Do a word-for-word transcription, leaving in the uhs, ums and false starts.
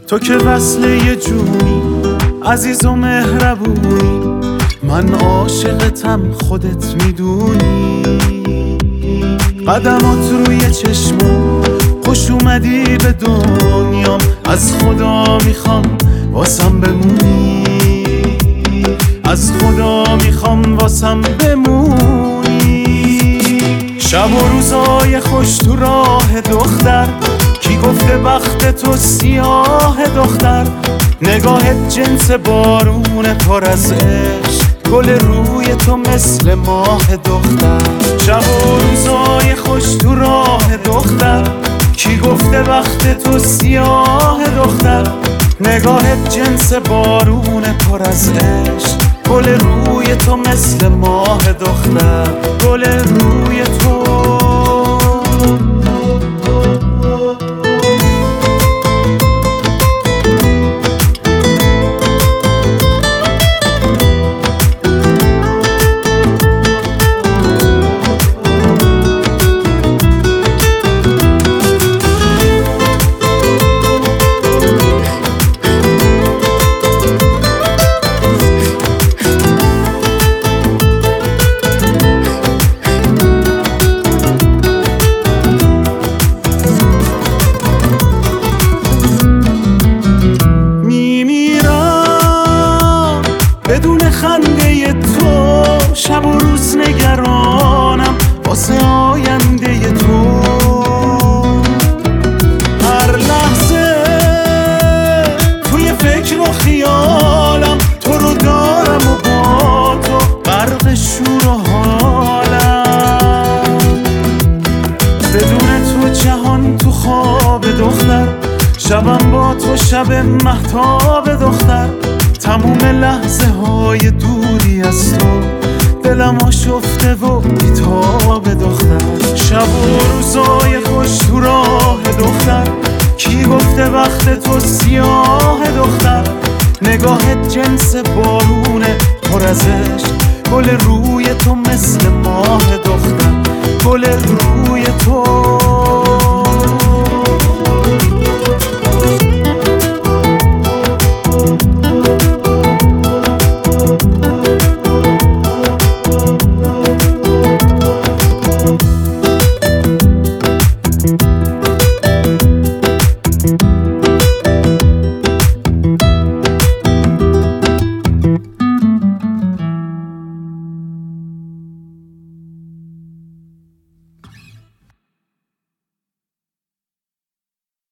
تو که وصل یه جونی عزیز و مهربونی، من عاشقتم خودت میدونی. قدمات روی چشمم خوش اومدی به دنیام، از خدا میخوام واسم بمونی، از خدا میخوام واسم بمونی. شب و روزای خوش تو راه دختر، کی گفته بخت تو سیاه دختر؟ نگاهت جنس بارون پر از عشق، گل روی تو مثل ماه دختر. شب و روزای خوش تو راه دختر، کی گفته بخت تو سیاه دختر؟ نگاهت جنس بارون پر از عشق، گل روی تو مثل ماه دختر، گل روی تو. بدون خنده تو شب و روز نگرانم واسه آینده تو. هر لحظه توی فکر و خیالم تو رو دارم و با تو غرق شور و حالم. بدون تو جهان تو خواب دختر، شبم با تو شب مهتاب دختر. تموم لحظه های دوری از تو دلم آشفته و بیتاب دختر. شب و روزای خوش تو راه دختر، کی گفته وقت تو سیاه دختر؟ نگاهت جنس بارونه پر از عشق، گل روی تو مثل ماه دختر، گل روی تو.